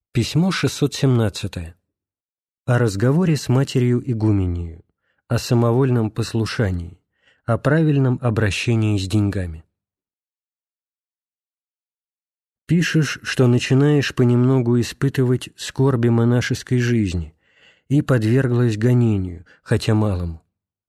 Письмо 617. О разговоре с матерью игуменью, о самовольном послушании, о правильном обращении с деньгами. Пишешь, что начинаешь понемногу испытывать скорби монашеской жизни и подверглась гонению, хотя малому.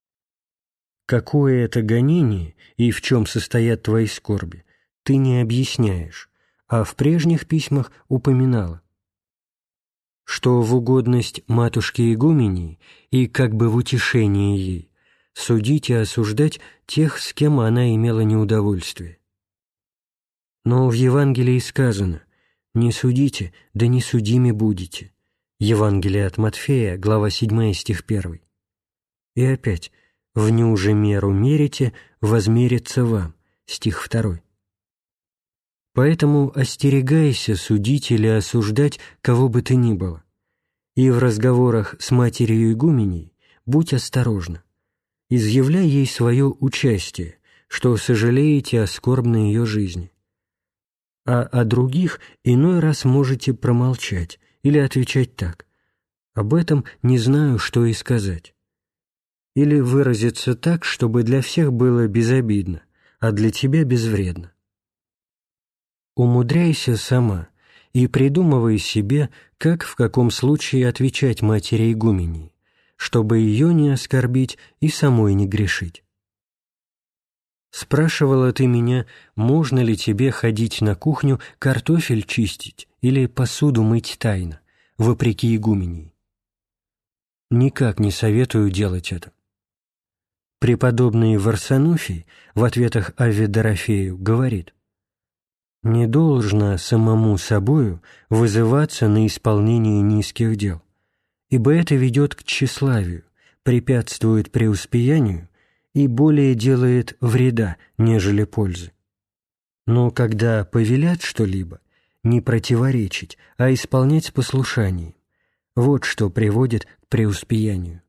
Какое это гонение и в чем состоят твои скорби, ты не объясняешь, а в прежних письмах упоминала, что в угодность матушке игумении и как бы в утешение ей судить и осуждать тех, с кем она имела неудовольствие. Но в Евангелии сказано: «Не судите, да не судими будете». Евангелие от Матфея, глава 7, стих 1. И опять: «В ню же меру мерите, возмерится вам». Стих 2. Поэтому остерегайся судить или осуждать кого бы то ни было. И в разговорах с матерью игуменей будь осторожна. Изъявляй ей свое участие, что сожалеете о скорбной ее жизни. А о других иной раз можете промолчать или отвечать так: «Об этом не знаю, что и сказать». Или выразиться так, чтобы для всех было безобидно, а для тебя безвредно. Умудряйся сама и придумывай себе, как в каком случае отвечать матери игумении, чтобы ее не оскорбить и самой не грешить. Спрашивала ты меня, можно ли тебе ходить на кухню картофель чистить или посуду мыть тайно, вопреки игумении. Никак не советую делать это. Преподобный Варсануфий в ответах Авве Дорофею говорит: «Не должно самому собою вызываться на исполнение низких дел, ибо это ведет к тщеславию, препятствует преуспеянию и более делает вреда, нежели пользы. Но когда повелят что-либо, не противоречить, а исполнять с послушанием, вот что приводит к преуспеянию».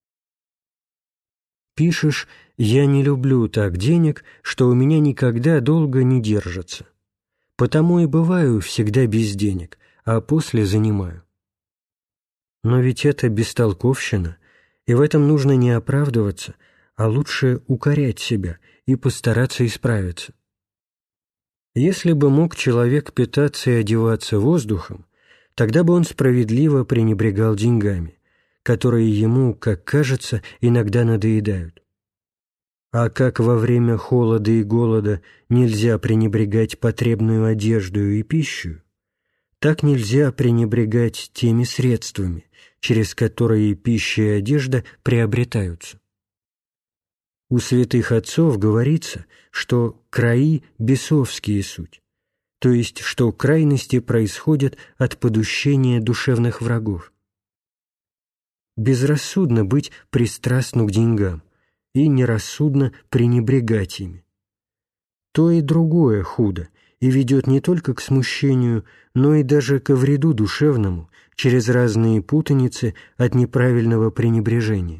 Пишешь: «Я не люблю так денег, что у меня никогда долго не держатся. Потому и бываю всегда без денег, а после занимаю». Но ведь это бестолковщина, и в этом нужно не оправдываться, а лучше укорять себя и постараться исправиться. Если бы мог человек питаться и одеваться воздухом, тогда бы он справедливо пренебрегал деньгами, которые ему, как кажется, иногда надоедают. А как во время холода и голода нельзя пренебрегать потребную одежду и пищу, так нельзя пренебрегать теми средствами, через которые пища и одежда приобретаются. У святых отцов говорится, что краи бесовские суть, то есть что крайности происходят от подущения душевных врагов. Безрассудно быть пристрастну к деньгам и нерассудно пренебрегать ими. То и другое худо и ведет не только к смущению, но и даже ко вреду душевному через разные путаницы от неправильного пренебрежения.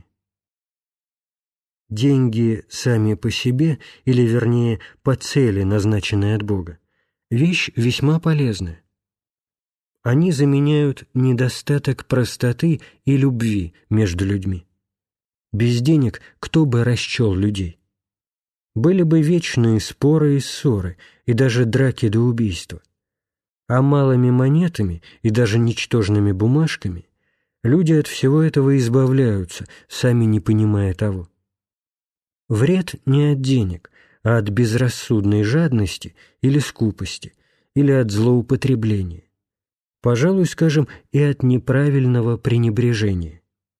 Деньги сами по себе, или вернее по цели, назначенной от Бога, вещь весьма полезная. Они заменяют недостаток простоты и любви между людьми. Без денег кто бы расчел людей? Были бы вечные споры и ссоры, и даже драки до убийства. А малыми монетами и даже ничтожными бумажками люди от всего этого избавляются, сами не понимая того. Вред не от денег, а от безрассудной жадности или скупости, или от злоупотребления. Пожалуй, скажем, и от неправильного пренебрежения.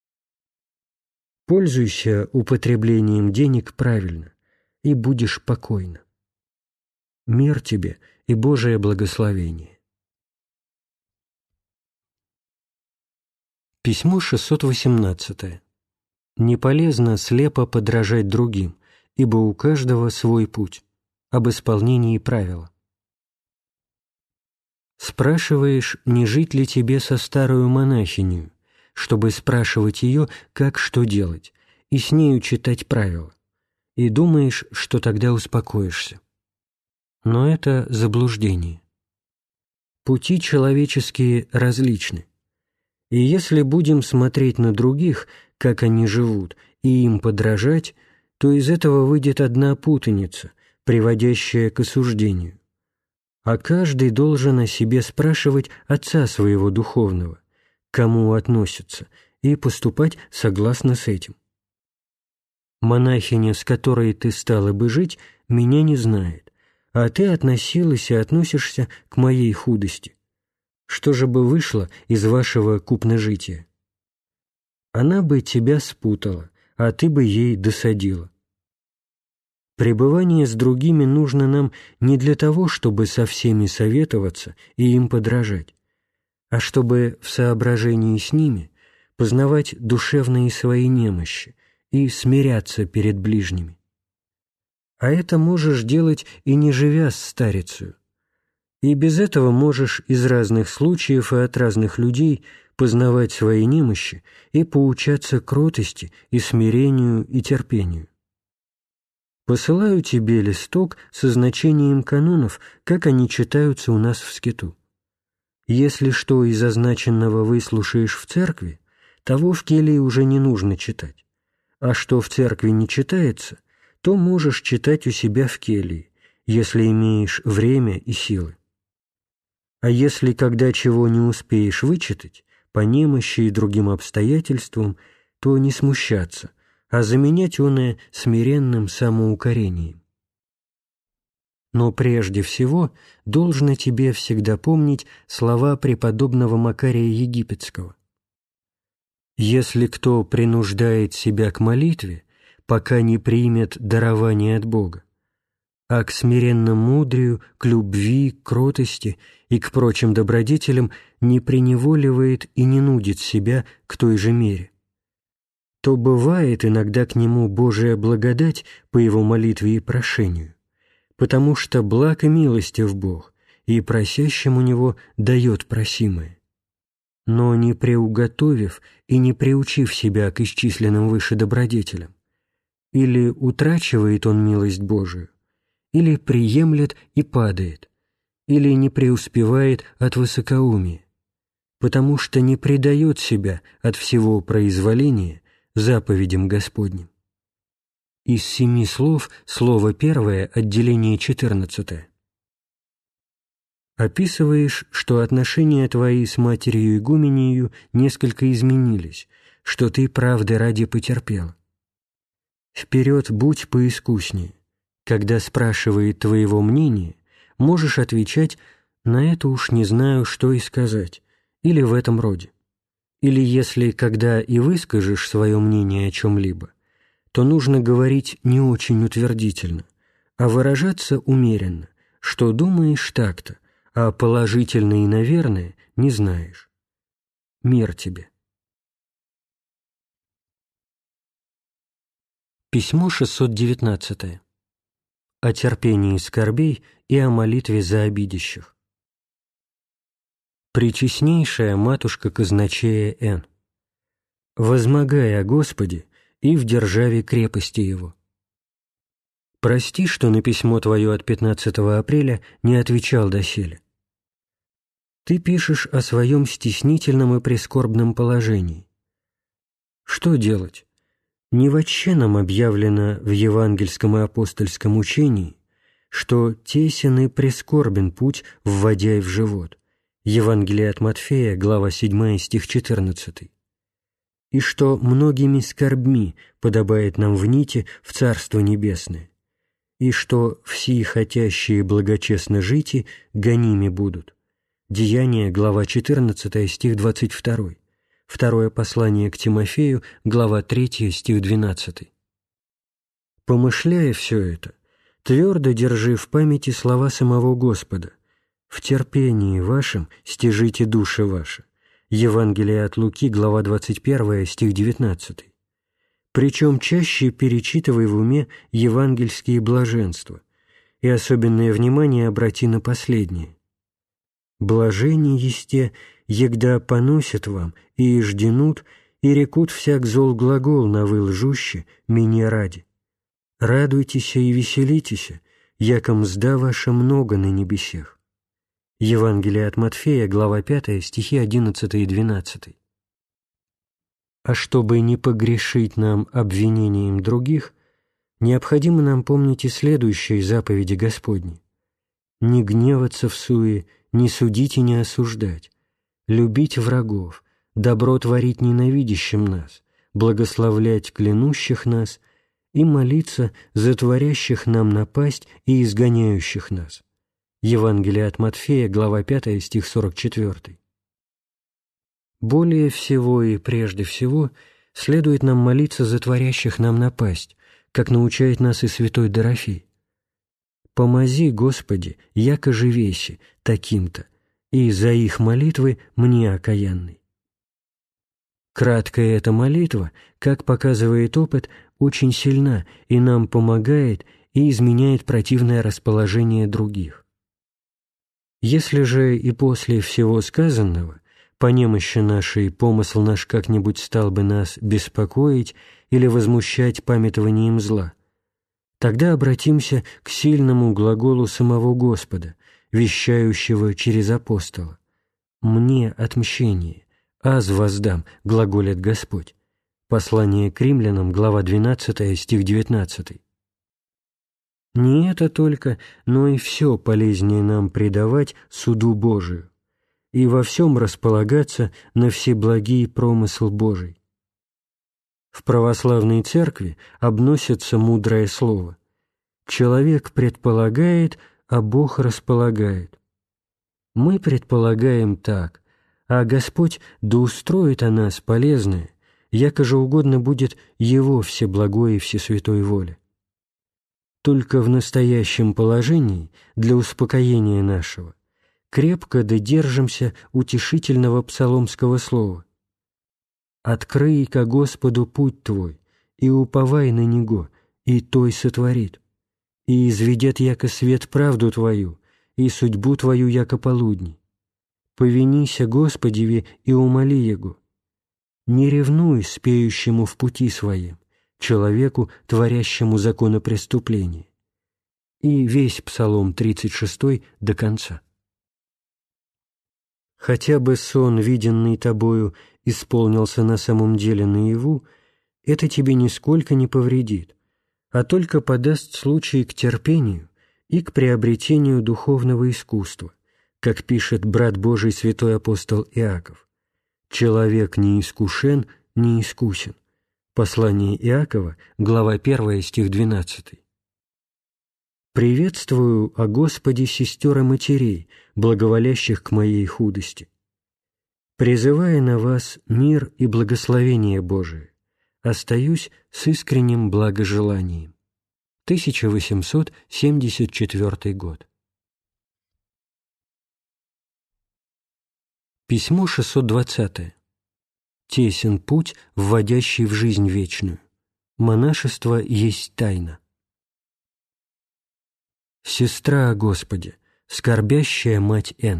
Пользуйся употреблением денег правильно, и будешь покойна. Мир тебе и Божие благословение. Письмо 618. Не полезно слепо подражать другим, ибо у каждого свой путь. Об исполнении правила. Спрашиваешь, не жить ли тебе со старою монахинью, чтобы спрашивать ее, как что делать, и с нею читать правила, и думаешь, что тогда успокоишься. Но это заблуждение. Пути человеческие различны. И если будем смотреть на других, как они живут, и им подражать, то из этого выйдет одна путаница, приводящая к осуждению. А каждый должен о себе спрашивать отца своего духовного, к кому относится, и поступать согласно с этим. Монахиня, с которой ты стала бы жить, меня не знает, а ты относилась и относишься к моей худости. Что же бы вышло из вашего купножития? Она бы тебя спутала, а ты бы ей досадила. Пребывание с другими нужно нам не для того, чтобы со всеми советоваться и им подражать, а чтобы в соображении с ними познавать душевные свои немощи и смиряться перед ближними. А это можешь делать и не живя с старицею. И без этого можешь из разных случаев и от разных людей познавать свои немощи и поучаться кротости и смирению и терпению. Посылаю тебе листок со значением канонов, как они читаются у нас в скиту. Если что из означенного выслушаешь в церкви, того в келии уже не нужно читать, а что в церкви не читается, то можешь читать у себя в келии, если имеешь время и силы. А если, когда чего не успеешь вычитать, по немощи и другим обстоятельствам, то не смущаться, а заменять оное смиренным самоукорением. Но прежде всего должно тебе всегда помнить слова преподобного Макария Египетского. «Если кто принуждает себя к молитве, пока не примет дарование от Бога, а к смиренному мудрию, к любви, к кротости и к прочим добродетелям не приневоливает и не нудит себя к той же мере, то бывает иногда к нему Божия благодать по его молитве и прошению, потому что благ и милостив Бог, и просящим у него дает просимое. Но не преуготовив и не приучив себя к исчисленным выше добродетелям, или утрачивает он милость Божию, или приемлет и падает, или не преуспевает от высокоумия, потому что не предает себя от всего произволения заповедям Господним. Из 7 слов слово первое, отделение 14. Описываешь, что отношения твои с матерью игуменею несколько изменились, что ты правды ради потерпела. Вперед будь поискуснее. Когда спрашивает твоего мнения, можешь отвечать «на это уж не знаю, что и сказать» или в этом роде. Или если, когда и выскажешь свое мнение о чем-либо, то нужно говорить не очень утвердительно, а выражаться умеренно, что думаешь так-то, а положительно и наверное не знаешь. Мир тебе. Письмо 619. О терпении скорбей и о молитве за обидящих. Пречестнейшая матушка казначея Н., возмогай о Господе и в державе крепости Его. Прости, что на письмо твое от 15 апреля не отвечал доселе. Ты пишешь о своем стеснительном и прискорбном положении. Что делать? Не вотще нам объявлено в евангельском и апостольском учении, что тесен и прискорбен путь, вводя в живот. Евангелие от Матфея, глава 7, стих 14. И что многими скорбьми подобает нам вните в Царство Небесное, и что все хотящие благочестно жити гоними будут. Деяния, глава 14, стих 22. Второе послание к Тимофею, глава 3, стих 12. Помышляя все это, твердо держи в памяти слова самого Господа: «В терпении вашем стяжите души ваши». Евангелие от Луки, глава 21, стих 19. Причем чаще перечитывай в уме евангельские блаженства, и особенное внимание обрати на последнее. «Блажение есте, егда поносят вам, и жденут, и рекут всяк зол глагол на вы лжуще, меня ради. Радуйтесь и веселитесь, яко мзда ваша много на небесех». Евангелие от Матфея, глава 5, стихи 11 и 12. А чтобы не погрешить нам обвинением других, необходимо нам помнить и следующие заповеди Господни: не гневаться всуе, не судить и не осуждать, любить врагов, добро творить ненавидящим нас, благословлять клянущих нас и молиться за творящих нам напасть и изгоняющих нас. Евангелие от Матфея, глава 5, стих 44. Более всего и прежде всего следует нам молиться за творящих нам напасть, как научает нас и святой Дорофей. «Помози, Господи, яко живеси, таким-то, и за их молитвы мне окаянный». Краткая эта молитва, как показывает опыт, очень сильна и нам помогает и изменяет противное расположение других. Если же и после всего сказанного по немощи нашей помысл наш как-нибудь стал бы нас беспокоить или возмущать памятованием зла, тогда обратимся к сильному глаголу самого Господа, вещающего через апостола: «Мне отмщение, аз воздам, глаголит Господь». Послание к римлянам, глава 12, стих 19. Не это только, но и все полезнее нам предавать суду Божию и во всем располагаться на всеблагий промысл Божий. В православной церкви обносится мудрое слово: «Человек предполагает, а Бог располагает». Мы предполагаем так, а Господь да устроит о нас полезное, яко же угодно будет Его всеблагой и всесвятой воле. Только в настоящем положении, для успокоения нашего, крепко додержимся утешительного псаломского слова: «Открый ко Господу путь твой, и уповай на Него, и той сотворит, и изведет яко свет правду твою, и судьбу твою яко полудни. Повинися Господеве и умоли Его. Не ревнуй спеющему в пути своем, человеку, творящему законопреступление». И весь Псалом 36 до конца. Хотя бы сон, виденный тобою, исполнился на самом деле наяву, это тебе нисколько не повредит, а только подаст случай к терпению и к приобретению духовного искусства, как пишет брат Божий святой апостол Иаков: «Человек не искушен, не искусен». Послание Иакова, глава 1, стих 12. «Приветствую о Господе сестер и матерей, благоволящих к моей худости. Призывая на вас мир и благословение Божие, остаюсь с искренним благожеланием». 1874 год. Письмо 620. Тесен путь, вводящий в жизнь вечную. Монашество есть тайна. Сестра о Господе, скорбящая мать Н.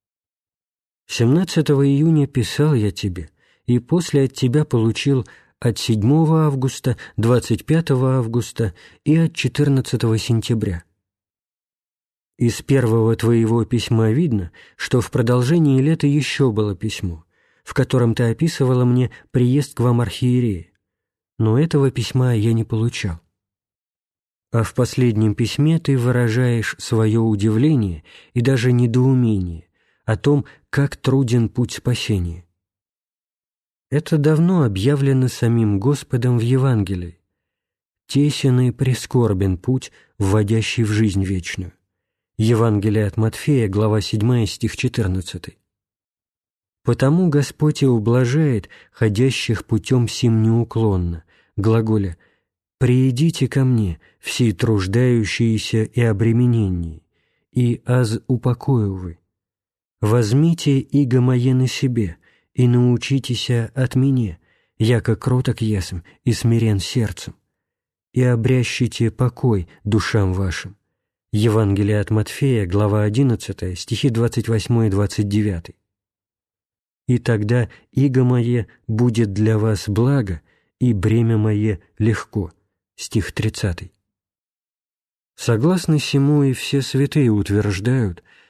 17 июня писал я тебе, и после от тебя получил от 7 августа, 25 августа и от 14 сентября. Из первого твоего письма видно, что в продолжении лета еще было письмо, в котором ты описывала мне приезд к вам архиерея, но этого письма я не получал. А в последнем письме ты выражаешь свое удивление и даже недоумение о том, как труден путь спасения. Это давно объявлено самим Господом в Евангелии. Тесен и прискорбен путь, вводящий в жизнь вечную. Евангелие от Матфея, глава 7, стих 14. Потому Господь и ублажает ходящих путем сим неуклонно, глаголя: «Приидите ко мне, все труждающиеся и обремененные, и аз упокою вы. Возьмите иго мое на себе, и научитеся от меня, яко кроток есмь и смирен сердцем, и обрящите покой душам вашим». Евангелие от Матфея, глава 11, стихи 28 и 29. «И тогда иго мое будет для вас благо, и бремя мое легко». Стих 30. Согласно сему и все святые утверждают,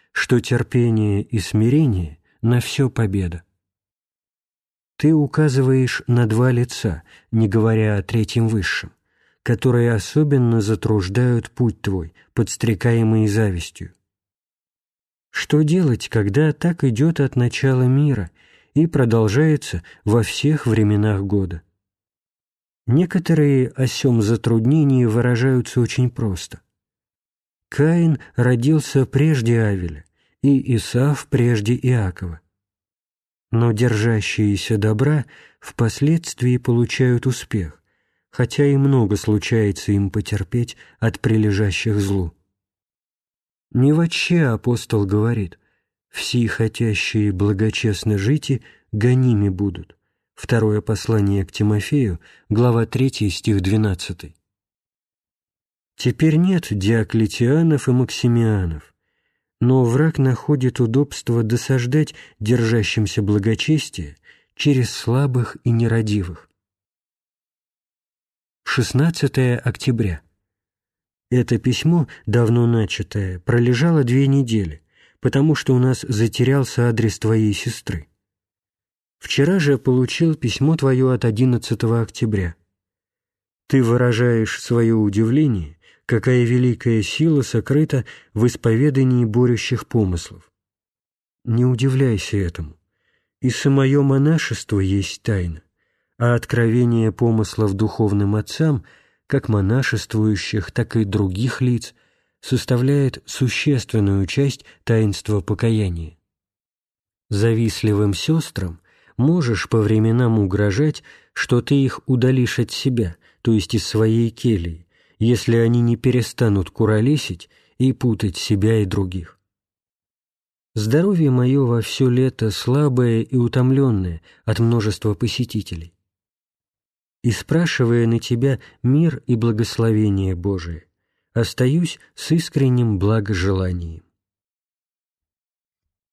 что терпение и смирение на все победа. Ты указываешь на два лица, не говоря о третьем высшем, которые особенно затруждают путь твой, подстрекаемый завистью. Что делать, когда так идет от начала мира и продолжается во всех временах года? Некоторые о сем затруднении выражаются очень просто. Каин родился прежде Авеля, и Исав прежде Иакова. Но держащиеся добра впоследствии получают успех, хотя и много случается им потерпеть от прилежащих злу. Не вотще апостол говорит: «Все хотящие благочестно жити, гоними будут». Второе послание к Тимофею, глава 3, стих 12. Теперь нет Диоклетианов и Максимианов, но враг находит удобство досаждать держащимся благочестия через слабых и нерадивых. 16 октября. Это письмо, давно начатое, пролежало 2 недели, потому что у нас затерялся адрес твоей сестры. Вчера же получил письмо твое от 11 октября. Ты выражаешь свое удивление, какая великая сила сокрыта в исповедании борющих помыслов. Не удивляйся этому. И самое монашество есть тайна, а откровение помыслов духовным отцам, как монашествующих, так и других лиц, составляет существенную часть таинства покаяния. Завистливым сестрам можешь по временам угрожать, что ты их удалишь от себя, то есть из своей кельи, если они не перестанут куролесить и путать себя и других. Здоровье мое во все лето слабое и утомленное от множества посетителей. И спрашивая на тебя мир и благословение Божие, остаюсь с искренним благожеланием.